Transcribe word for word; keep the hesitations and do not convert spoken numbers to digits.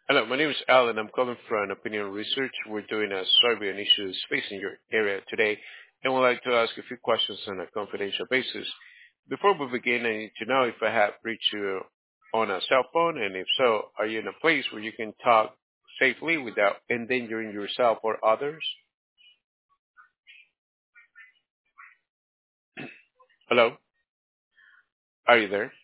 Hello, my name is Alan. I'm calling from Opinion Research. We're doing a survey on issues facing your area today, and we'd like to ask a few questions on a confidential basis. Before we begin, I need to know if I have reached you on a cell phone, and if so, are you in a place where you can talk safely without endangering yourself or others? Hello, are you there?